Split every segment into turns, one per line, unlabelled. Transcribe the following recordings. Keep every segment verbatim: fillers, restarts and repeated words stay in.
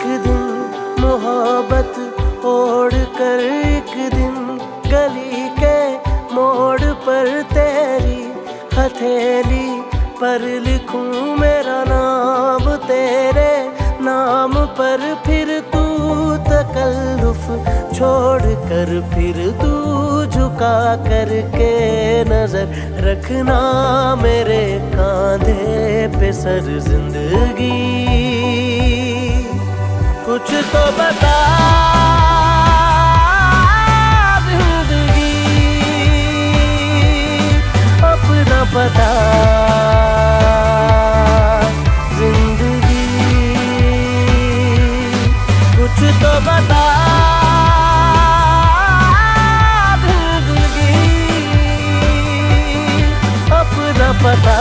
एक दिन मोहब्बत ओढ़ कर एक दिन गली के मोड़ पर तेरी हथेली पर लिखूं मेरा नाम तेरे नाम पर, फिर तू तकल्लुफ छोड़ कर फिर तू झुका करके नजर रखना मेरे कांधे पे सर जिंदगी। कुछ तो बता जिंदगी, अपना पता जिंदगी, कुछ तो बता जिंदगी, अपना पता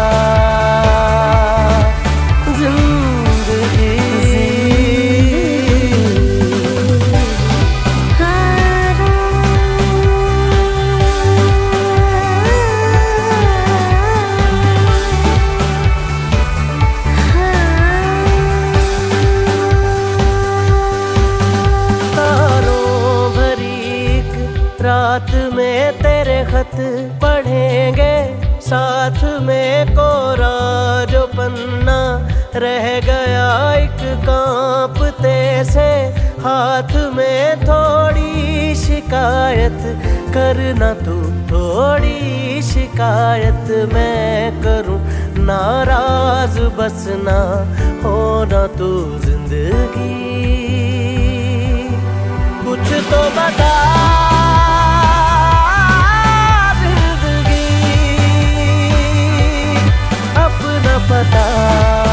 जिंदगी। रात में तेरे खत पढ़ेंगे साथ में, कोरा जो पन्ना रह गया एक कांपते से हाथ में, थोड़ी शिकायत करना तू थोड़ी शिकायत मैं करूं, नाराज बस ना होना तू जिंदगी। कुछ तो बता पता